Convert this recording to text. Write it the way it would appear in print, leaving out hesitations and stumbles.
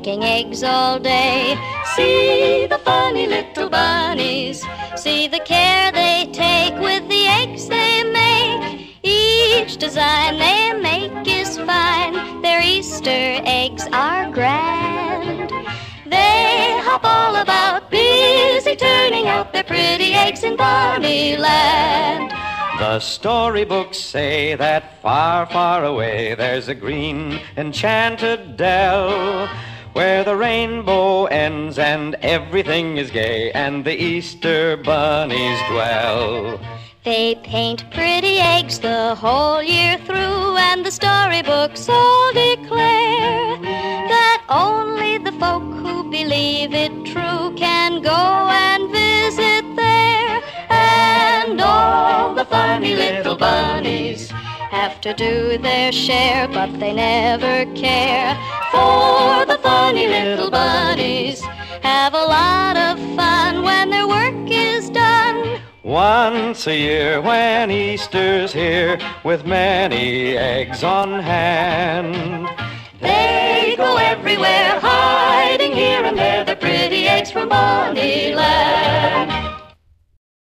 making eggs all day. See the funny little bunnies, see the care they take with the eggs they make. Each design they make is fine, their Easter eggs are grand. They hop all about, busy turning out their pretty eggs in Bunnyland. The storybooks say that far, far away there's a green, enchanted dell, where the rainbow ends and everything is gay, and the Easter bunnies dwell. They paint pretty eggs the whole year through, and the storybooks all declare that only the folk who believe it true can go and visit there. And all the funny little bunnies have to do their share, but they never care, for the funny little bunnies have a lot of fun when their work is done. Once a year when Easter's here, with many eggs on hand,